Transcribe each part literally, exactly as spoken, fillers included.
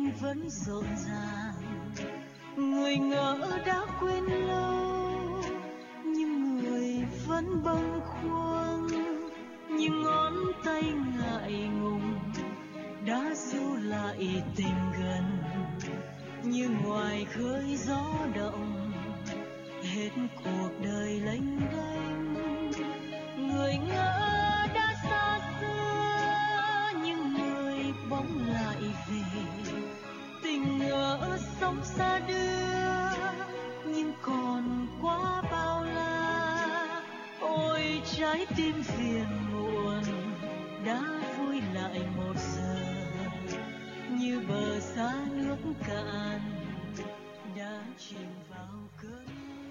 đêm vẫn rộn ràng, người ngỡ đã quên lâu nhưng người vẫn bâng khuâng, những ngón tay ngại ngùng đã ru lại tình gần, như ngoài khơi gió động hết cuộc đời lênh đênh. Người ngỡ đã xa xưa nhưng người bỗng lại về, tình ngỡ sống xa đưa nhưng còn quá bao la. Ôi trái tim phiền muộn đã vui lại một giờ, như bờ xa nước cạn đã chìm vào cơn.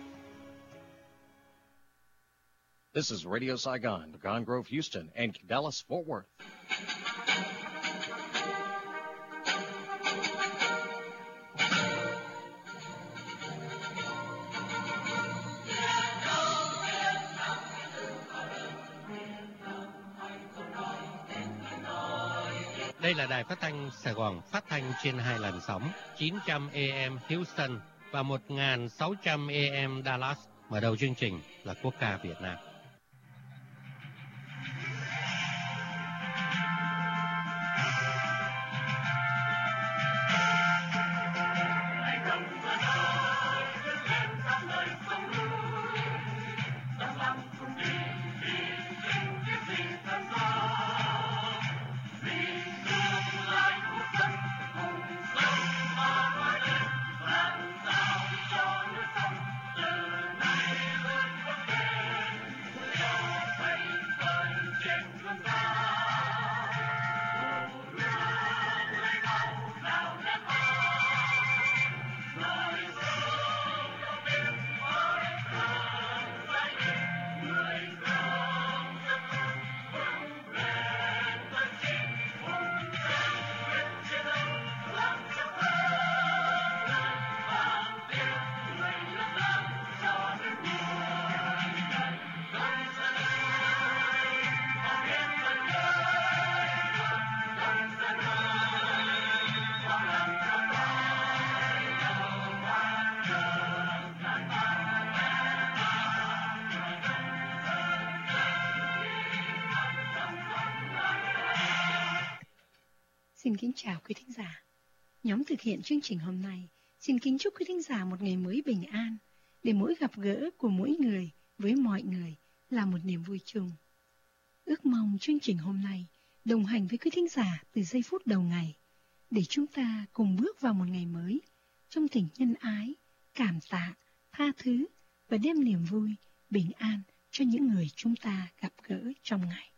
This is Radio Saigon, Pecan Grove, Houston, and Dallas, Fort Worth. Đây là đài phát thanh Sài Gòn, phát thanh trên hai làn sóng chín trăm A M Houston và một nghìn sáu trăm A M Dallas. Mở đầu chương trình là quốc ca Việt Nam. Xin kính chào quý thính giả. Nhóm thực hiện chương trình hôm nay xin kính chúc quý thính giả một ngày mới bình an, để mỗi gặp gỡ của mỗi người với mọi người là một niềm vui chung. Ước mong chương trình hôm nay đồng hành với quý thính giả từ giây phút đầu ngày, để chúng ta cùng bước vào một ngày mới trong tình nhân ái, cảm tạ, tha thứ và đem niềm vui, bình an cho những người chúng ta gặp gỡ trong ngày.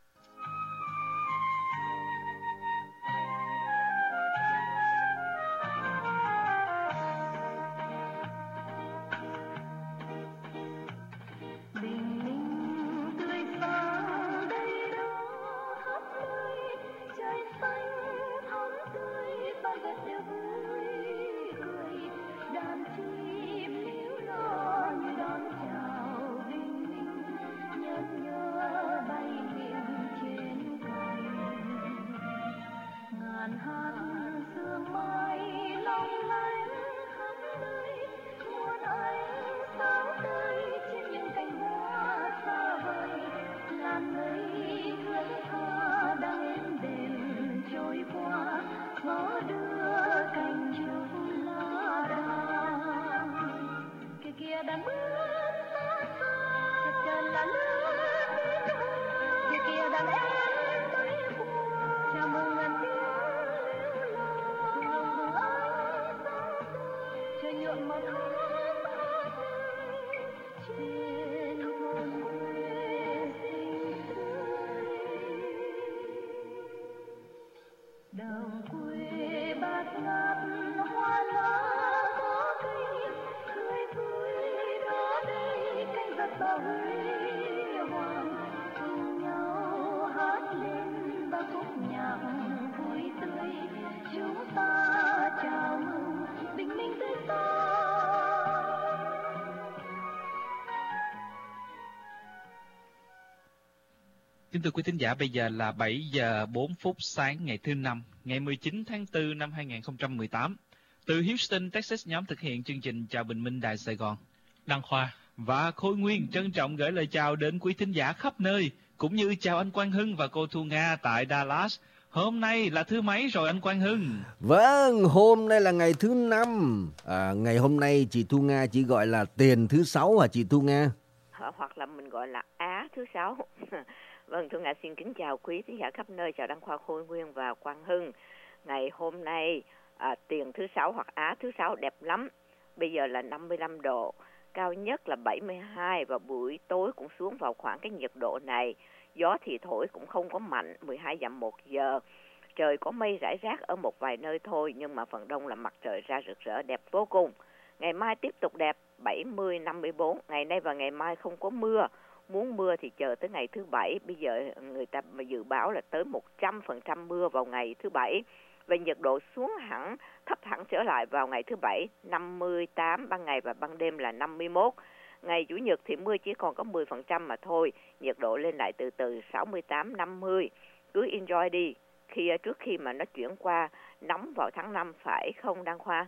Kính thưa quý thính giả, bây giờ là bảy giờ bốn phút sáng ngày thứ Năm, ngày mười chín tháng tư năm hai nghìn không trăm mười tám. Từ Houston, Texas, nhóm thực hiện chương trình Chào Bình Minh Đài Sài Gòn, Đăng Khoa và Khôi Nguyên trân trọng gửi lời chào đến quý thính giả khắp nơi, cũng như chào anh Quang Hưng và cô Thu Nga tại Dallas. Hôm nay là thứ mấy rồi anh Quang Hưng? Vâng, hôm nay là ngày thứ Năm. À, ngày hôm nay chị Thu Nga chỉ gọi là tiền thứ Sáu hả chị Thu Nga? Hoặc là mình gọi là Á thứ Sáu. Vâng, Thu Nga xin kính chào quý thính giả khắp nơi, chào Đăng Khoa, Khôi Nguyên và Quang Hưng. Ngày hôm nay à, tiền thứ Sáu hoặc Á thứ Sáu đẹp lắm. Bây giờ là năm mươi lăm độ, cao nhất là bảy mươi hai và buổi tối cũng xuống vào khoảng cái nhiệt độ này. Gió thì thổi cũng không có mạnh, mười hai dặm một giờ. Trời có mây rải rác ở một vài nơi thôi, nhưng mà phần đông là mặt trời ra rực rỡ đẹp vô cùng. Ngày mai tiếp tục đẹp, bảy mươi, năm mươi bốn. Ngày nay và ngày mai không có mưa. Muốn mưa thì chờ tới ngày thứ Bảy. Bây giờ người ta dự báo là tới một trăm phần trăm mưa vào ngày thứ Bảy. Và nhiệt độ xuống hẳn, thấp hẳn trở lại vào ngày thứ Bảy, năm mươi tám ban ngày và ban đêm là năm mươi mốt. Ngày Chủ nhật thì mưa chỉ còn có mười phần trăm mà thôi, nhiệt độ lên lại từ từ sáu mươi tám, năm mươi. Cứ enjoy đi, khi trước khi mà nó chuyển qua nóng vào tháng năm, phải không Đăng Khoa?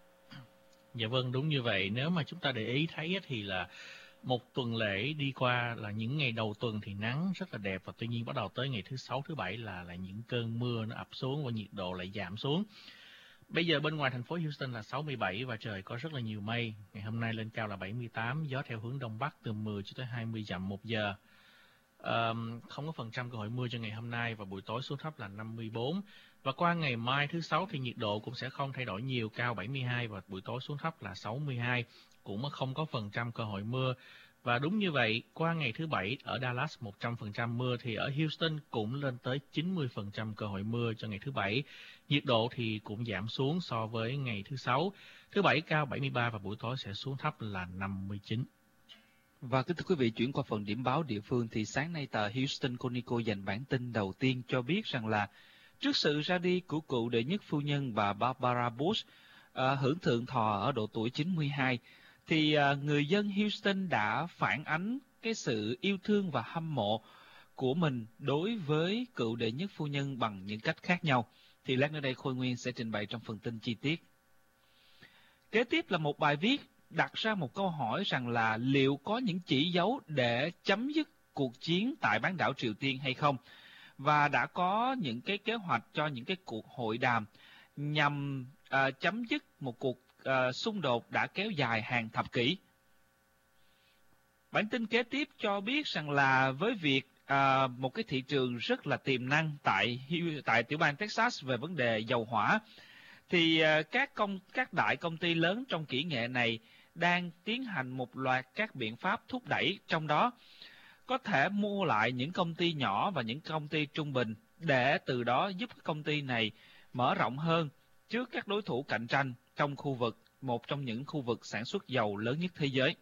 Dạ vâng, đúng như vậy. Nếu mà chúng ta để ý thấy thì là một tuần lễ đi qua là những ngày đầu tuần thì nắng rất là đẹp, và tuy nhiên bắt đầu tới ngày thứ Sáu, thứ Bảy là là những cơn mưa nó ập xuống và nhiệt độ lại giảm xuống. Bây giờ bên ngoài thành phố Houston là sáu mươi bảy và trời có rất là nhiều mây. Ngày hôm nay lên cao là bảy mươi tám, gió theo hướng đông bắc từ mười cho tới hai mươi dặm một giờ. Um, không có phần trăm cơ hội mưa cho ngày hôm nay, và buổi tối xuống thấp là năm mươi bốn. Và qua ngày mai thứ Sáu thì nhiệt độ cũng sẽ không thay đổi nhiều, cao bảy mươi hai và buổi tối xuống thấp là sáu mươi hai, cũng không có phần trăm cơ hội mưa. Và đúng như vậy, qua ngày thứ Bảy ở Dallas một trăm phần trăm mưa, thì ở Houston cũng lên tới chín mươi phần trăm cơ hội mưa cho ngày thứ Bảy. Nhiệt độ thì cũng giảm xuống so với ngày thứ Sáu. Thứ Bảy cao bảy mươi ba và buổi tối sẽ xuống thấp là năm mươi chín. Và kính thưa quý vị, chuyển qua phần điểm báo địa phương thì sáng nay tờ Houston Chronicle dành bản tin đầu tiên cho biết rằng là trước sự ra đi của cựu đệ nhất phu nhân bà Barbara Bush uh, hưởng thượng thọ ở độ tuổi chín mươi hai, thì uh, người dân Houston đã phản ánh cái sự yêu thương và hâm mộ của mình đối với cựu đệ nhất phu nhân bằng những cách khác nhau. Thì lát nữa đây Khôi Nguyên sẽ trình bày trong phần tin chi tiết. Kế tiếp là một bài viết đặt ra một câu hỏi rằng là liệu có những chỉ dấu để chấm dứt cuộc chiến tại bán đảo Triều Tiên hay không? Và đã có những cái kế hoạch cho những cái cuộc hội đàm nhằm uh, chấm dứt một cuộc uh, xung đột đã kéo dài hàng thập kỷ. Bản tin kế tiếp cho biết rằng là với việc uh, một cái thị trường rất là tiềm năng tại tại tiểu bang Texas về vấn đề dầu hỏa, thì uh, các công các đại công ty lớn trong kỹ nghệ này đang tiến hành một loạt các biện pháp thúc đẩy, trong đó có thể mua lại những công ty nhỏ và những công ty trung bình để từ đó giúp công ty này mở rộng hơn trước các đối thủ cạnh tranh trong khu vực, một trong những khu vực sản xuất dầu lớn nhất thế giới.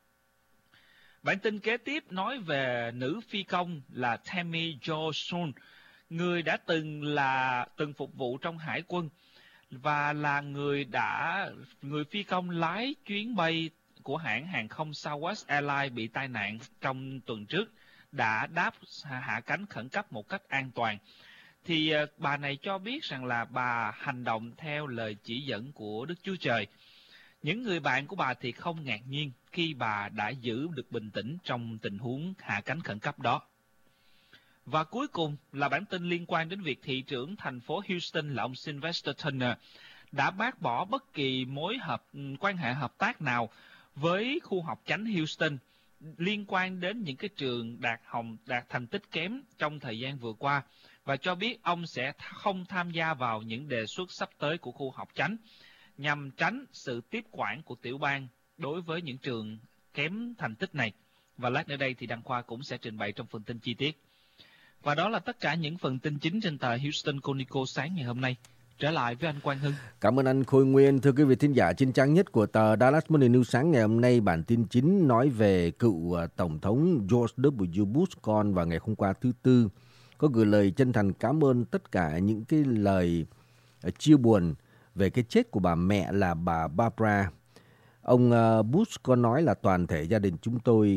Bản tin kế tiếp nói về nữ phi công là Tammy Jo Sun, người đã từng là từng phục vụ trong hải quân và là người đã người phi công lái chuyến bay của hãng hàng không Southwest Airlines bị tai nạn trong tuần trước, đã đáp hạ cánh khẩn cấp một cách an toàn. Thì uh, bà này cho biết rằng là bà hành động theo lời chỉ dẫn của Đức Chúa Trời. Những người bạn của bà thì không ngạc nhiên khi bà đã giữ được bình tĩnh trong tình huống hạ cánh khẩn cấp đó. Và cuối cùng là bản tin liên quan đến việc thị trưởng thành phố Houston là ông Sylvester Turner đã bác bỏ bất kỳ mối hợp quan hệ hợp tác nào với khu học chánh Houston liên quan đến những cái trường đạt hồng đạt thành tích kém trong thời gian vừa qua, và cho biết ông sẽ không tham gia vào những đề xuất sắp tới của khu học chánh nhằm tránh sự tiếp quản của tiểu bang đối với những trường kém thành tích này. Và lát nữa đây thì Đăng Khoa cũng sẽ trình bày trong phần tin chi tiết. Và đó là tất cả những phần tin chính trên tờ Houston Chronicle sáng ngày hôm nay. Trở lại với anh Quang Hưng. Cảm ơn anh Khôi Nguyên. Thưa quý vị thính giả, trên trang nhất của tờ Dallas Morning News sáng ngày hôm nay, bản tin chính nói về cựu Tổng thống George W. Bush con vào ngày hôm qua thứ Tư có gửi lời chân thành cảm ơn tất cả những cái lời chia buồn về cái chết của bà mẹ là bà Barbara. Ông Bush có nói là toàn thể gia đình chúng tôi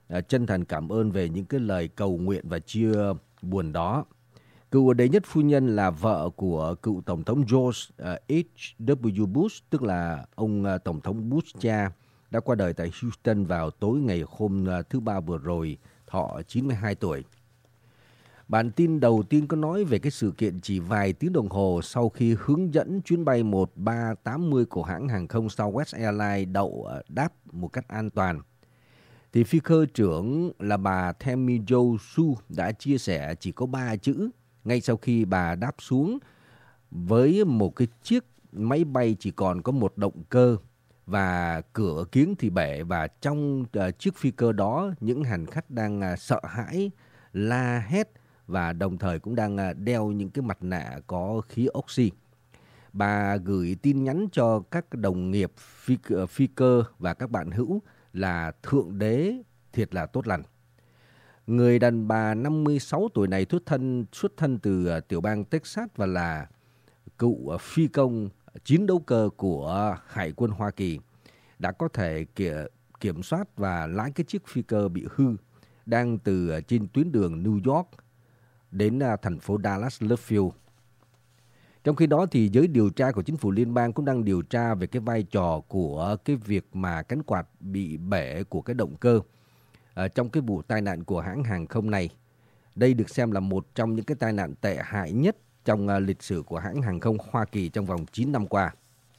uh, chân thành cảm ơn về những cái lời cầu nguyện và chia buồn đó. Cựu đệ nhất phu nhân là vợ của cựu Tổng thống George uh, H W Bush, tức là ông uh, Tổng thống Bush cha, đã qua đời tại Houston vào tối ngày hôm uh, thứ Ba vừa rồi, thọ chín mươi hai tuổi. Bản tin đầu tiên có nói về cái sự kiện chỉ vài tiếng đồng hồ sau khi hướng dẫn chuyến bay một ba tám mươi của hãng hàng không Southwest Airlines đậu đáp một cách an toàn. Thì phi cơ trưởng là bà Tammy Jo Su đã chia sẻ chỉ có ba chữ ngay sau khi bà đáp xuống với một cái chiếc máy bay chỉ còn có một động cơ và cửa kiếng thì bể, và trong uh, chiếc phi cơ đó những hành khách đang uh, sợ hãi, la hét và đồng thời cũng đang đeo những cái mặt nạ có khí oxy. Bà gửi tin nhắn cho các đồng nghiệp phi, phi cơ và các bạn hữu là Thượng Đế thiệt là tốt lành. Người đàn bà năm mươi sáu tuổi này xuất thân, xuất thân từ tiểu bang Texas và là cựu phi công chiến đấu cơ của Hải quân Hoa Kỳ, đã có thể kiểm soát và lái cái chiếc phi cơ bị hư đang từ trên tuyến đường New York đến thành phố Dallas Love Field. Trong khi đó thì giới điều tra của chính phủ liên bang cũng đang điều tra về cái vai trò của cái việc mà cánh quạt bị bể của cái động cơ à, trong cái vụ tai nạn của hãng hàng không này. Đây được xem là một trong những cái tai nạn tệ hại nhất trong uh, lịch sử của hãng hàng không Hoa Kỳ trong vòng chín năm qua.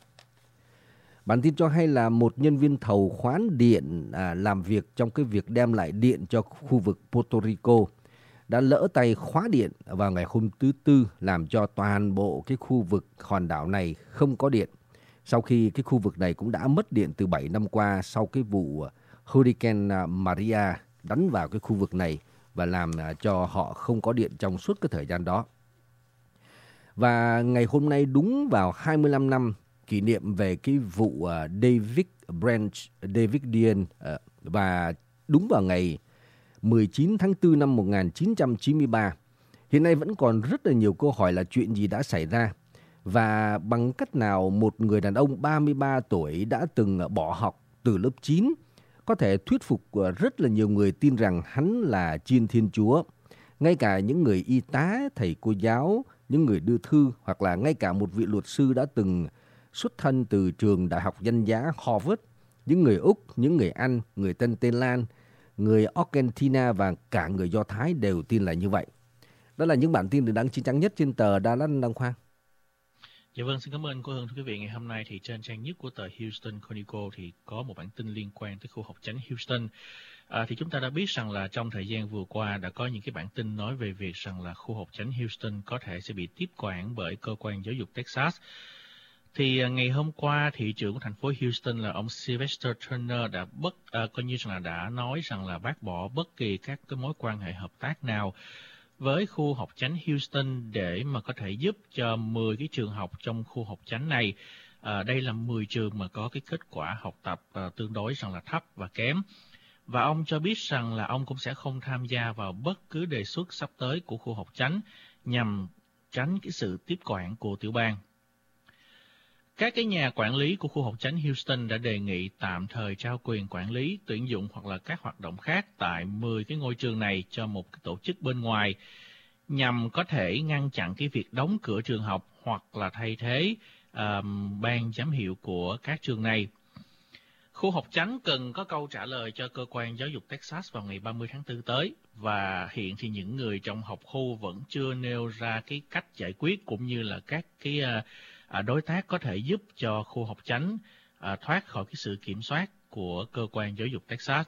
Bản tin cho hay là một nhân viên thầu khoán điện à, làm việc trong cái việc đem lại điện cho khu vực Puerto Rico đã lỡ tay khóa điện vào ngày hôm thứ Tư, làm cho toàn bộ cái khu vực hòn đảo này không có điện. Sau khi cái khu vực này cũng đã mất điện từ bảy năm qua sau cái vụ Hurricane Maria đánh vào cái khu vực này và làm cho họ không có điện trong suốt cái thời gian đó. Và ngày hôm nay đúng vào hai mươi lăm năm kỷ niệm về cái vụ David Branch Davidian và đúng vào ngày mười chín tháng tư năm một nghìn chín trăm chín mươi ba. Hiện nay vẫn còn rất là nhiều câu hỏi là chuyện gì đã xảy ra và bằng cách nào một người đàn ông ba mươi ba tuổi đã từng bỏ học từ lớp chín có thể thuyết phục rất là nhiều người tin rằng hắn là Chiên Thiên Chúa. Ngay cả những người y tá, thầy cô giáo, những người đưa thư hoặc là ngay cả một vị luật sư đã từng xuất thân từ trường đại học danh giá Harvard, những người Úc, những người Anh, người Tân Tây Lan, người Argentina và cả người Do Thái đều tin là như vậy. Đó là những bản tin được đăng chín trang nhất trên tờ Dallas Đăng Khoa. Dạ vâng, xin cảm ơn cô Hương. Thưa quý vị, ngày hôm nay thì trên trang nhất của tờ Houston Chronicle thì có một bản tin liên quan tới khu học chánh Houston. À, thì chúng ta đã biết rằng là trong thời gian vừa qua đã có những cái bản tin nói về việc rằng là khu học chánh Houston có thể sẽ bị tiếp quản bởi cơ quan giáo dục Texas. Thì uh, ngày hôm qua, thị trưởng của thành phố Houston là ông Sylvester Turner đã bất uh, coi như rằng là đã nói rằng là bác bỏ bất kỳ các cái mối quan hệ hợp tác nào với khu học chánh Houston để mà có thể giúp cho mười cái trường học trong khu học chánh này. Uh, đây là mười trường mà có cái kết quả học tập uh, tương đối rằng là thấp và kém. Và ông cho biết rằng là ông cũng sẽ không tham gia vào bất cứ đề xuất sắp tới của khu học chánh nhằm tránh cái sự tiếp quản của tiểu bang. Các cái nhà quản lý của khu học chánh Houston đã đề nghị tạm thời trao quyền quản lý, tuyển dụng hoặc là các hoạt động khác tại mười cái ngôi trường này cho một cái tổ chức bên ngoài nhằm có thể ngăn chặn cái việc đóng cửa trường học hoặc là thay thế um, ban giám hiệu của các trường này. Khu học chánh cần có câu trả lời cho cơ quan giáo dục Texas vào ngày ba mươi tháng tư tới, và hiện thì những người trong học khu vẫn chưa nêu ra cái cách giải quyết cũng như là các cái uh, đối tác có thể giúp cho khu học chánh uh, thoát khỏi cái sự kiểm soát của cơ quan giáo dục Texas.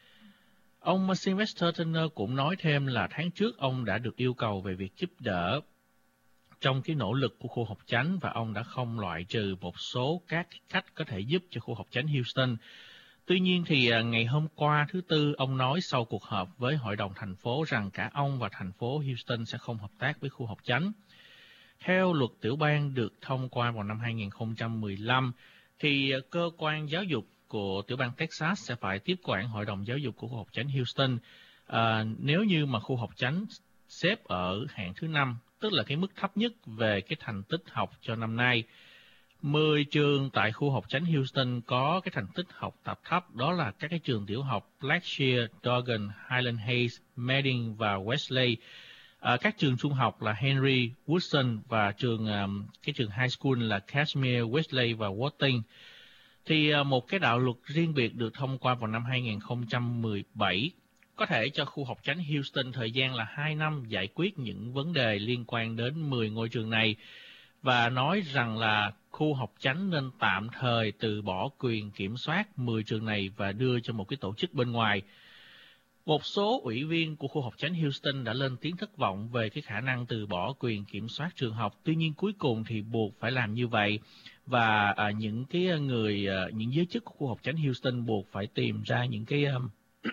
Ông Sylvester Turner cũng nói thêm là tháng trước ông đã được yêu cầu về việc giúp đỡ trong cái nỗ lực của khu học chánh và ông đã không loại trừ một số các cách có thể giúp cho khu học chánh Houston. Tuy nhiên thì ngày hôm qua thứ Tư, ông nói sau cuộc họp với Hội đồng thành phố rằng cả ông và thành phố Houston sẽ không hợp tác với khu học chánh. Theo luật tiểu bang được thông qua vào năm hai nghìn không trăm mười lăm, thì cơ quan giáo dục của tiểu bang Texas sẽ phải tiếp quản Hội đồng giáo dục của khu học chánh Houston à, nếu như mà khu học chánh xếp ở hạng thứ năm, tức là cái mức thấp nhất về cái thành tích học cho năm nay. mười trường tại khu học chánh Houston có cái thành tích học tập thấp, đó là các cái trường tiểu học Blackshear, Dogan, Highland Heights, Meding và Wesley. À, các trường trung học là Henry, Woodson và trường um, cái trường high school là Cashmere, Wesley và Wating. Thì uh, một cái đạo luật riêng biệt được thông qua vào năm hai nghìn không trăm mười bảy có thể cho khu học chánh Houston thời gian là hai năm giải quyết những vấn đề liên quan đến mười ngôi trường này, và nói rằng là khu học chánh nên tạm thời từ bỏ quyền kiểm soát mười trường này và đưa cho một cái tổ chức bên ngoài. Một số ủy viên của khu học chánh Houston đã lên tiếng thất vọng về cái khả năng từ bỏ quyền kiểm soát trường học. Tuy nhiên cuối cùng thì buộc phải làm như vậy, và à, những cái người à, những giới chức của khu học chánh Houston buộc phải tìm ra những cái um,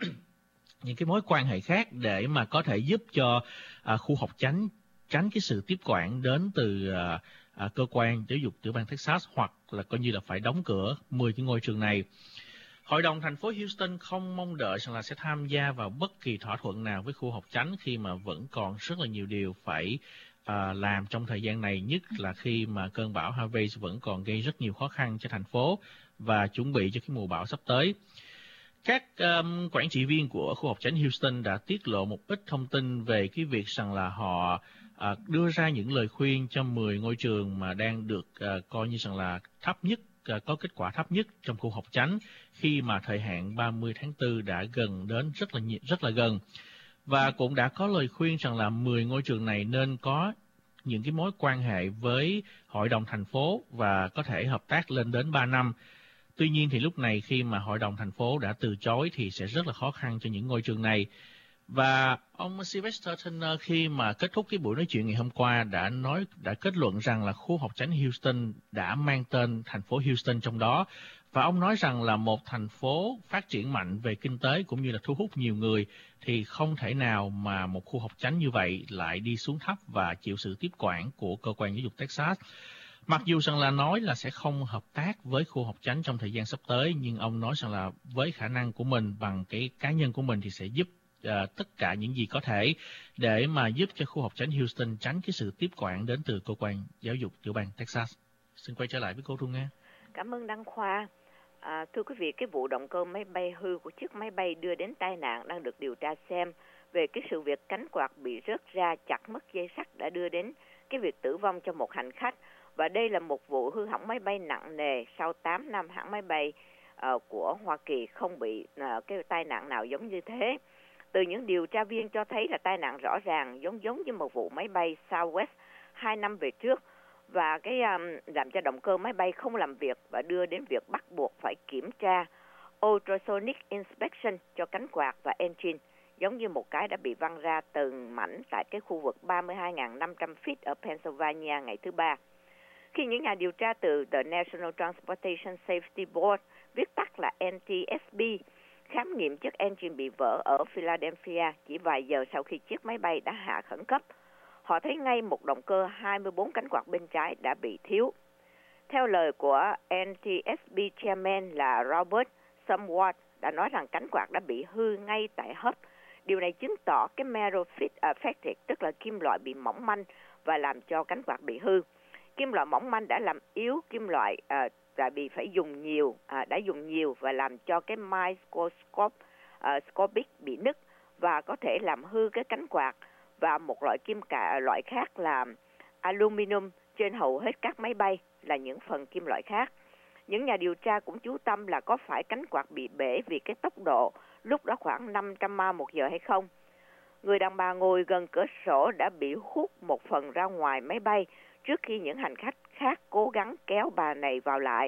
những cái mối quan hệ khác để mà có thể giúp cho à, khu học chánh tránh cái sự tiếp quản đến từ à, à, cơ quan giáo dục tiểu bang Texas, hoặc là coi như là phải đóng cửa mười cái ngôi trường này. Hội đồng thành phố Houston không mong đợi rằng là sẽ tham gia vào bất kỳ thỏa thuận nào với khu học chánh khi mà vẫn còn rất là nhiều điều phải à, làm trong thời gian này, nhất là khi mà cơn bão Harvey vẫn còn gây rất nhiều khó khăn cho thành phố và chuẩn bị cho cái mùa bão sắp tới. Các um, quản trị viên của khu học chánh Houston đã tiết lộ một ít thông tin về cái việc rằng là họ à, đưa ra những lời khuyên cho mười ngôi trường mà đang được à, coi như rằng là thấp nhất, à, có kết quả thấp nhất trong khu học chánh, khi mà thời hạn ba mươi tháng tư đã gần đến rất là rất là gần. Và cũng đã có lời khuyên rằng là mười ngôi trường này nên có những cái mối quan hệ với hội đồng thành phố và có thể hợp tác lên đến ba năm. Tuy nhiên thì lúc này khi mà hội đồng thành phố đã từ chối thì sẽ rất là khó khăn cho những ngôi trường này. Và ông Sylvester Turner khi mà kết thúc cái buổi nói chuyện ngày hôm qua đã nói đã kết luận rằng là khu học chánh Houston đã mang tên thành phố Houston trong đó. Và ông nói rằng là một thành phố phát triển mạnh về kinh tế cũng như là thu hút nhiều người thì không thể nào mà một khu học chánh như vậy lại đi xuống thấp và chịu sự tiếp quản của cơ quan giáo dục Texas. Mặc dù rằng là nói là sẽ không hợp tác với khu học chánh trong thời gian sắp tới, nhưng ông nói rằng là với khả năng của mình, bằng cái cá nhân của mình thì sẽ giúp uh, tất cả những gì có thể để mà giúp cho khu học chánh Houston tránh cái sự tiếp quản đến từ cơ quan giáo dục tiểu bang Texas. Xin quay trở lại với cô Trung Nga. Cảm ơn Đăng Khoa. À, thưa quý vị, cái vụ động cơ máy bay hư của chiếc máy bay đưa đến tai nạn đang được điều tra xem về cái sự việc cánh quạt bị rớt ra chặt mất dây sắt đã đưa đến cái việc tử vong cho một hành khách. Và đây là một vụ hư hỏng máy bay nặng nề sau tám năm hãng máy bay uh, của Hoa Kỳ không bị uh, cái tai nạn nào giống như thế. Từ những điều tra viên cho thấy là tai nạn rõ ràng giống giống như một vụ máy bay Southwest hai năm về trước, và cái um, làm cho động cơ máy bay không làm việc và đưa đến việc bắt buộc phải kiểm tra ultrasonic inspection cho cánh quạt và engine, giống như một cái đã bị văng ra từng mảnh tại cái khu vực ba mươi hai nghìn năm trăm feet ở Pennsylvania ngày thứ Ba. Khi những nhà điều tra từ The National Transportation Safety Board, viết tắt là N T S B, khám nghiệm chiếc engine bị vỡ ở Philadelphia chỉ vài giờ sau khi chiếc máy bay đã hạ khẩn cấp, họ thấy ngay một động cơ hai mươi bốn cánh quạt bên trái đã bị thiếu. Theo lời của N T S B chairman là Robert Sumwalt đã nói rằng cánh quạt đã bị hư ngay tại hub. Điều này chứng tỏ cái metal fit affected, tức là kim loại bị mỏng manh và làm cho cánh quạt bị hư. Kim loại mỏng manh đã làm yếu kim loại à, đã bị phải dùng nhiều, à, đã dùng nhiều và làm cho cái microscope à, scopic bị nứt và có thể làm hư cái cánh quạt, và một loại kim cả loại khác là aluminum trên hầu hết các máy bay là những phần kim loại khác. Những nhà điều tra cũng chú tâm là có phải cánh quạt bị bể vì cái tốc độ lúc đó khoảng năm trăm mile một giờ hay không. Người đàn bà ngồi gần cửa sổ đã bị hút một phần ra ngoài máy bay trước khi những hành khách khác cố gắng kéo bà này vào lại.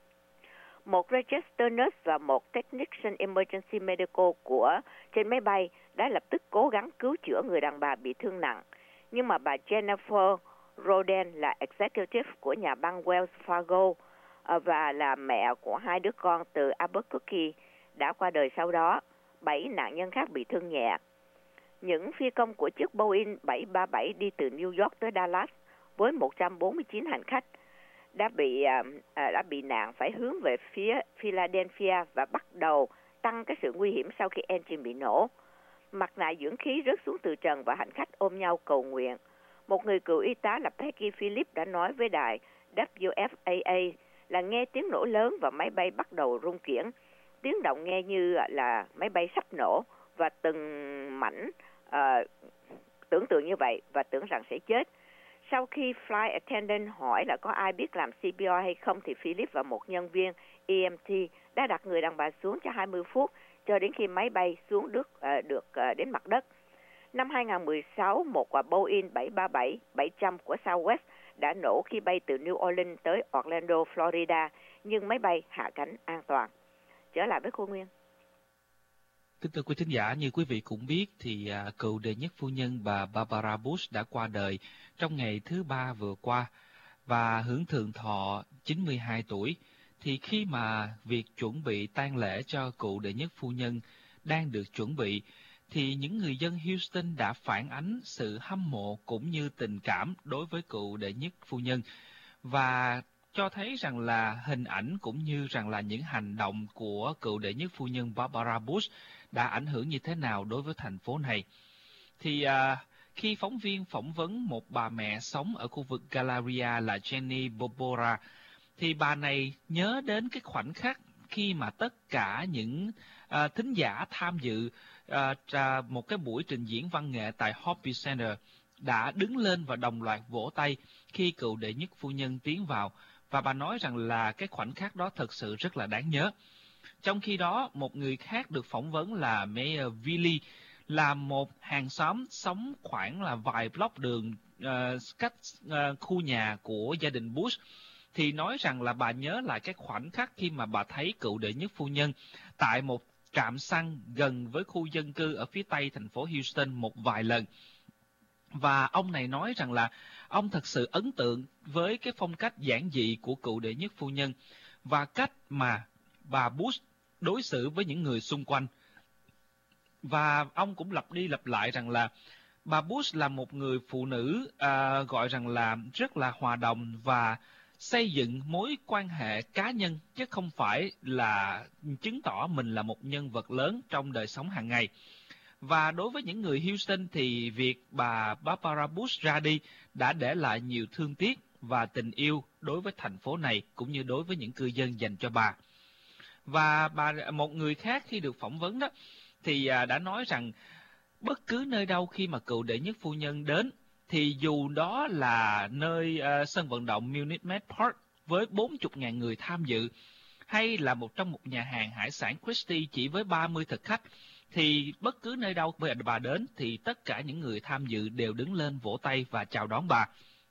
Một register nurse và một technician emergency medical của trên máy bay đã lập tức cố gắng cứu chữa người đàn bà bị thương nặng. Nhưng mà bà Jennifer Roden là executive của nhà bang Wells Fargo và là mẹ của hai đứa con từ Albuquerque đã qua đời sau đó. Bảy nạn nhân khác bị thương nhẹ. Những phi công của chiếc Boeing bảy ba bảy đi từ New York tới Dallas với một trăm bốn mươi chín hành khách đã bị à, đã bị nạn phải hướng về phía Philadelphia và bắt đầu tăng cái sự nguy hiểm sau khi engine bị nổ. Mặt nạ dưỡng khí rớt xuống từ trần và hành khách ôm nhau cầu nguyện. Một người cựu y tá là Peggy Phillips đã nói với đài W F A A là nghe tiếng nổ lớn và máy bay bắt đầu rung chuyển. Tiếng động nghe như là máy bay sắp nổ và từng mảnh uh, tưởng tượng như vậy và tưởng rằng sẽ chết. Sau khi flight attendant hỏi là có ai biết làm C P R hay không thì Philip và một nhân viên E M T đã đặt người đàn bà xuống cho hai mươi phút cho đến khi máy bay xuống được, uh, được uh, đến mặt đất. Năm hai không một sáu, một quả Boeing bảy ba bảy bảy trăm của Southwest đã nổ khi bay từ New Orleans tới Orlando, Florida, nhưng máy bay hạ cánh an toàn. Trở lại với Khôi Nguyên. Kính thưa quý thính giả, như quý vị cũng biết thì à, cựu đệ nhất phu nhân bà Barbara Bush đã qua đời trong ngày thứ Ba vừa qua và hưởng thượng thọ chín mươi hai tuổi. Thì khi mà việc chuẩn bị tang lễ cho cựu đệ nhất phu nhân đang được chuẩn bị, thì những người dân Houston đã phản ánh sự hâm mộ cũng như tình cảm đối với cựu đệ nhất phu nhân và cho thấy rằng là hình ảnh cũng như rằng là những hành động của cựu đệ nhất phu nhân Barbara Bush đã ảnh hưởng như thế nào đối với thành phố này. Thì à, khi phóng viên phỏng vấn một bà mẹ sống ở khu vực Galleria là Jenny Bobora, thì bà này nhớ đến cái khoảnh khắc khi mà tất cả những à, thính giả tham dự à, một cái buổi trình diễn văn nghệ tại Hobby Center đã đứng lên và đồng loạt vỗ tay khi cựu đệ nhất phu nhân tiến vào. Và bà nói rằng là cái khoảnh khắc đó thật sự rất là đáng nhớ. Trong khi đó, một người khác được phỏng vấn là Mayor Willie, là một hàng xóm sống khoảng là vài block đường uh, cách uh, khu nhà của gia đình Bush, thì nói rằng là bà nhớ lại cái khoảnh khắc khi mà bà thấy cựu đệ nhất phu nhân tại một trạm xăng gần với khu dân cư ở phía tây thành phố Houston một vài lần. Và ông này nói rằng là ông thật sự ấn tượng với cái phong cách giản dị của cựu đệ nhất phu nhân và cách mà bà Bush đối xử với những người xung quanh. Và ông cũng lặp đi lặp lại rằng là bà Bush là một người phụ nữ à, gọi rằng là rất là hòa đồng và xây dựng mối quan hệ cá nhân, chứ không phải là chứng tỏ mình là một nhân vật lớn trong đời sống hàng ngày. Và đối với những người Houston thì việc bà Barbara Bush ra đi đã để lại nhiều thương tiếc và tình yêu đối với thành phố này cũng như đối với những cư dân dành cho bà. Và bà một người khác khi được phỏng vấn đó thì đã nói rằng bất cứ nơi đâu khi mà cựu đệ nhất phu nhân đến thì dù đó là nơi uh, sân vận động Minute Maid Park với bốn mươi nghìn người tham dự hay là một trong một nhà hàng hải sản Christie chỉ với ba mươi thực khách, thì bất cứ nơi đâu bà đến thì tất cả những người tham dự đều đứng lên vỗ tay và chào đón bà.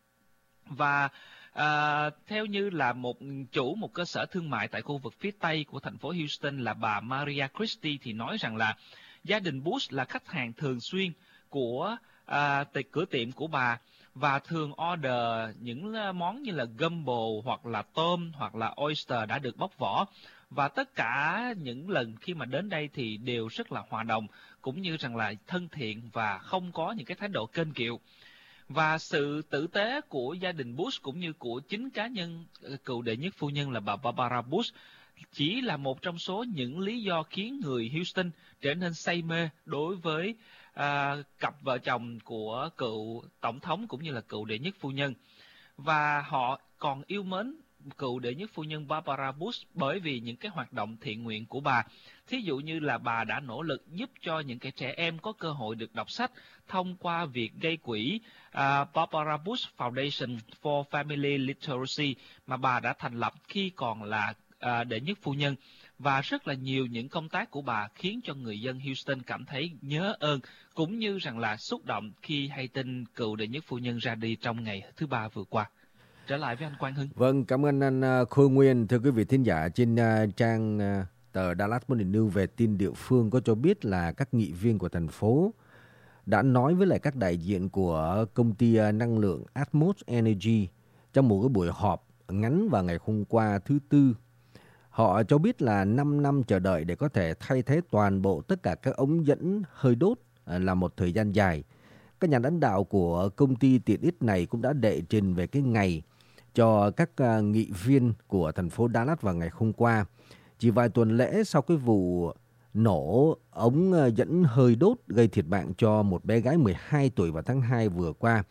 Và à, theo như là một chủ một cơ sở thương mại tại khu vực phía tây của thành phố Houston là bà Maria Christie thì nói rằng là gia đình Bush là khách hàng thường xuyên của à, cửa tiệm của bà và thường order những món như là gumbo hoặc là tôm hoặc là oyster đã được bóc vỏ. Và tất cả những lần khi mà đến đây thì đều rất là hòa đồng, cũng như rằng là thân thiện và không có những cái thái độ kênh kiệu. Và sự tử tế của gia đình Bush cũng như của chính cá nhân cựu đệ nhất phu nhân là bà Barbara Bush chỉ là một trong số những lý do khiến người Houston trở nên say mê đối với à, cặp vợ chồng của cựu tổng thống cũng như là cựu đệ nhất phu nhân. Và họ còn yêu mến cựu đệ nhất phu nhân Barbara Bush bởi vì những cái hoạt động thiện nguyện của bà. Thí dụ như là bà đã nỗ lực giúp cho những cái trẻ em có cơ hội được đọc sách thông qua việc gây quỹ uh, Barbara Bush Foundation for Family Literacy mà bà đã thành lập khi còn là uh, đệ nhất phu nhân. Và rất là nhiều những công tác của bà khiến cho người dân Houston cảm thấy nhớ ơn cũng như rằng là xúc động khi hay tin cựu đệ nhất phu nhân ra đi trong ngày thứ Ba vừa qua. Trở lại với anh Quang Hưng. Vâng, cảm ơn anh Khôi Nguyên. Thưa quý vị thính giả, trên uh, trang uh, tờ Dallas Morning News về tin địa phương có cho biết là các nghị viên của thành phố đã nói với lại các đại diện của công ty uh, năng lượng Atmos Energy trong một cái buổi họp ngắn vào ngày hôm qua thứ Tư. Họ cho biết là năm năm chờ đợi để có thể thay thế toàn bộ tất cả các ống dẫn hơi đốt uh, là một thời gian dài. Các nhà lãnh đạo của công ty tiện ích này cũng đã đệ trình về cái ngày cho các uh, nghị viên của thành phố Dallas vào ngày hôm qua. Chỉ vài tuần lễ sau cái vụ nổ ống uh, dẫn hơi đốt gây thiệt mạng cho một bé gái mười hai tuổi vào tháng hai vừa qua.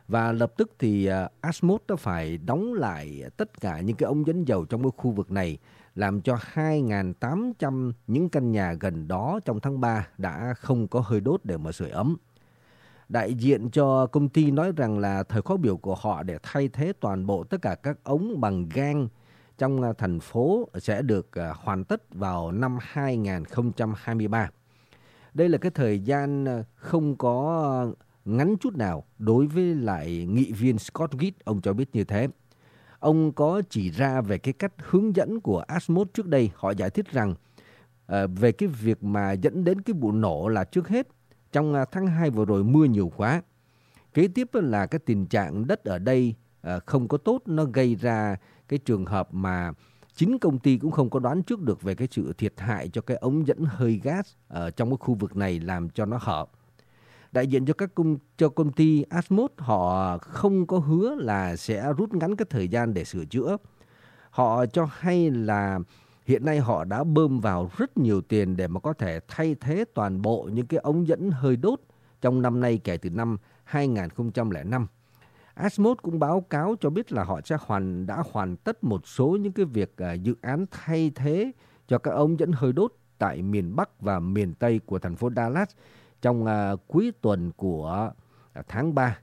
Và lập tức thì uh, Asmod đã phải đóng lại tất cả những cái ống dẫn dầu trong cái khu vực này, làm cho hai nghìn tám trăm những căn nhà gần đó trong tháng ba đã không có hơi đốt để mà sưởi ấm. Đại diện cho công ty nói rằng là thời khóa biểu của họ để thay thế toàn bộ tất cả các ống bằng gang trong uh, thành phố sẽ được uh, hoàn tất vào năm hai nghìn không trăm hai mươi ba. Đây là cái thời gian uh, không có uh, ngắn chút nào đối với lại nghị viên Scott Gitt, ông cho biết như thế. Ông có chỉ ra về cái cách hướng dẫn của Asmod trước đây. Họ giải thích rằng uh, về cái việc mà dẫn đến cái vụ nổ là trước hết, trong uh, tháng hai vừa rồi mưa nhiều quá. Kế tiếp là cái tình trạng đất ở đây uh, không có tốt, nó gây ra cái trường hợp mà chính công ty cũng không có đoán trước được về cái sự thiệt hại cho cái ống dẫn hơi gas ở trong cái khu vực này làm cho nó hở. Đại diện cho các công, cho công ty Asmod, họ không có hứa là sẽ rút ngắn cái thời gian để sửa chữa. Họ cho hay là hiện nay họ đã bơm vào rất nhiều tiền để mà có thể thay thế toàn bộ những cái ống dẫn hơi đốt trong năm nay kể từ năm hai nghìn không trăm lẻ năm. Asmod cũng báo cáo cho biết là họ sẽ hoàn đã hoàn tất một số những cái việc uh, dự án thay thế cho các ống dẫn hơi đốt tại miền Bắc và miền Tây của thành phố Dallas trong uh, cuối tuần của uh, tháng ba.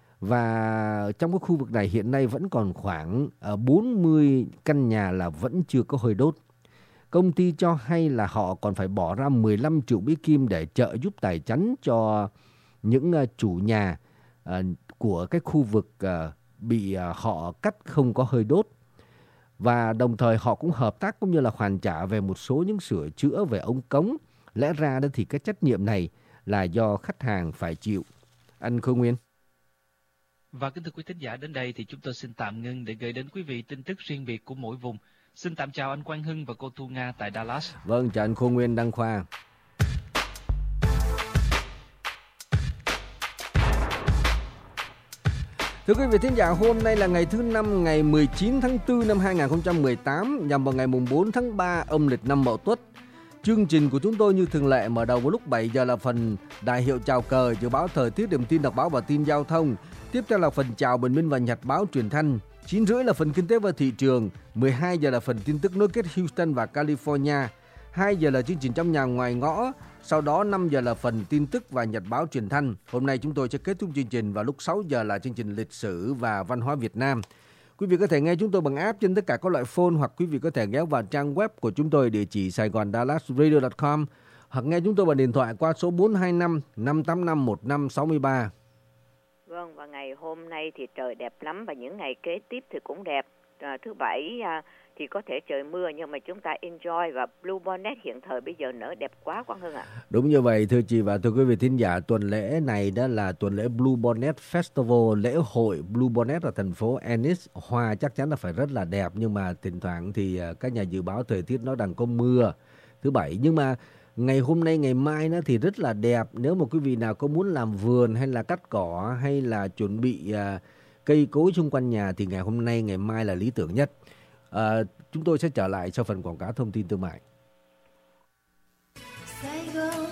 Và trong cái khu vực này hiện nay vẫn còn khoảng uh, bốn mươi căn nhà là vẫn chưa có hơi đốt. Công ty cho hay là họ còn phải bỏ ra mười lăm triệu Mỹ Kim để trợ giúp tài chánh cho những uh, chủ nhà uh, của cái khu vực uh, bị uh, họ cắt không có hơi đốt. Và đồng thời họ cũng hợp tác cũng như là hoàn trả về một số những sửa chữa về ống cống. Lẽ ra đó thì cái trách nhiệm này là do khách hàng phải chịu. Anh Khôi Nguyên. Và kính thưa quý thính giả, đến đây thì chúng tôi xin tạm ngưng để gửi đến quý vị tin tức riêng biệt của mỗi vùng. Xin tạm chào anh Quang Hưng và cô Thu Nga tại Dallas. Vâng, chào anh Khôi Nguyên, Đăng Khoa. Thưa quý vị thính giả, hôm nay là ngày thứ năm, ngày mười chín tháng tư năm hai nghìn không trăm mười tám, nhằm vào ngày mùng bốn tháng ba âm lịch năm Mậu Tuất. Chương trình của chúng tôi như thường lệ mở đầu vào lúc bảy giờ là phần đại hiệu chào cờ, dự báo thời tiết, điểm tin đọc báo và tin giao thông. Tiếp theo là phần chào bình minh và nhật báo truyền thanh. chín rưỡi là phần kinh tế và thị trường. mười hai giờ là phần tin tức nối kết Houston và California. hai giờ là chương trình trong nhà ngoài ngõ. Sau đó năm giờ là phần tin tức và nhật báo truyền thanh. Hôm nay chúng tôi sẽ kết thúc chương trình vào lúc sáu giờ là chương trình lịch sử và văn hóa Việt Nam. Quý vị có thể nghe chúng tôi bằng app trên tất cả các loại phone, hoặc quý vị có thể ghé vào trang web của chúng tôi địa chỉ saigon dallas radio chấm com, hoặc nghe chúng tôi bằng điện thoại qua số bốn hai năm năm tám năm một năm sáu ba. Vâng, và ngày hôm nay thì trời đẹp lắm và những ngày kế tiếp thì cũng đẹp. À, thứ bảy à, thì có thể trời mưa nhưng mà chúng ta enjoy, và Blue Bonnet hiện thời bây giờ nở đẹp quá Quang Hưng ạ. À. Đúng như vậy thưa chị và thưa quý vị thính giả, tuần lễ này đó là tuần lễ Blue Bonnet Festival, lễ hội Blue Bonnet ở thành phố Ennis. Hoa chắc chắn là phải rất là đẹp, nhưng mà thỉnh thoảng thì các nhà dự báo thời tiết nói rằng có mưa thứ bảy. Nhưng mà ngày hôm nay, ngày mai nó thì rất là đẹp. Nếu mà quý vị nào có muốn làm vườn hay là cắt cỏ hay là chuẩn bị uh, cây cối xung quanh nhà thì ngày hôm nay, ngày mai là lý tưởng nhất. À, chúng tôi sẽ trở lại sau phần quảng cáo thông tin thương mại. Sài Gòn